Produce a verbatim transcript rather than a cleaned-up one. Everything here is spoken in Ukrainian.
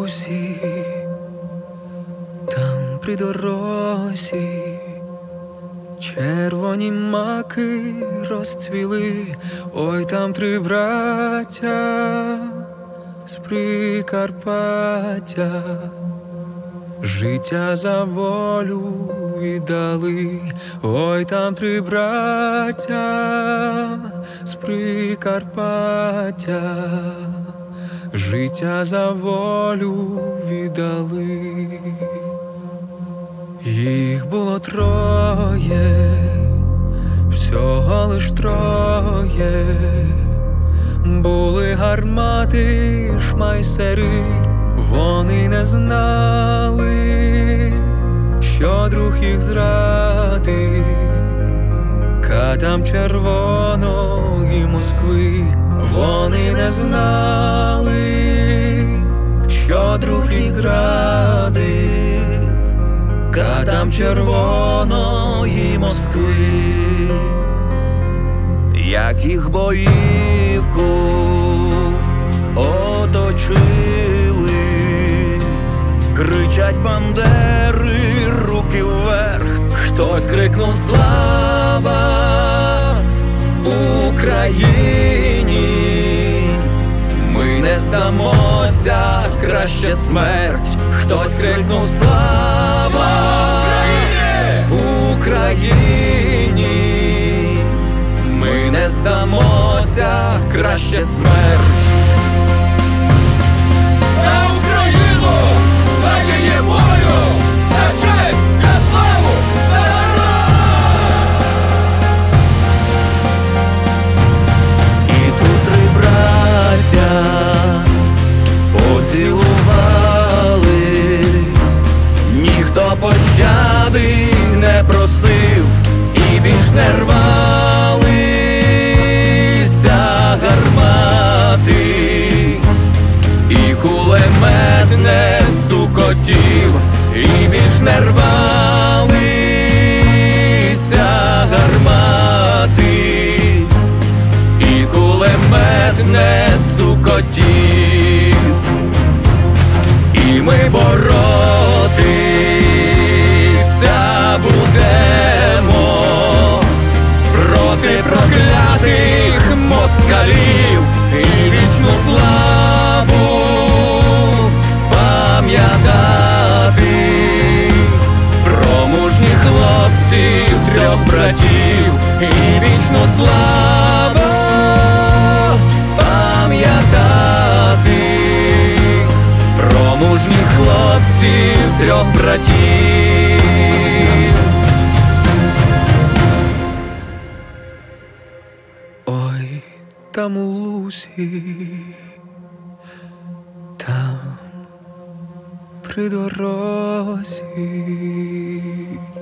лусі, там при дорозі червоні маки розцвіли. Ой, там три браття з Прикарпаття життя за волю віддали. Ой, там три браття з Прикарпаття життя за волю віддали. Їх було троє, всього лиш троє. Були гармати, шмайсери, вони не знали, що друг їх зрадив. Катам червоної Москви, вони не знали, що друг їх зрадив. Катам червоної Москви, як їх боївку оточили, кричать бандери, руки вверх. Хтось крикнув: слава Україні! Ми не здамося, краще смерть. Хтось крикнув: слава Україні! Ми не здамося, краще смерть. За Україну, за її волю, за честь, за славу, за народ! І тут три браття поцілувались, ніхто пощади не просив і більш не рвалися гармати, і кулемет не стукотів, і більш не рвалися гармати, і кулемет не стукотів. І ми боротися будемо проти проклятих москалів, і вічну славу пам'ятати про мужніх хлопців трьох братів, і вічну славу пам'ятати про мужніх хлопців трьох братів. Ой, там у лусі, там при дорозі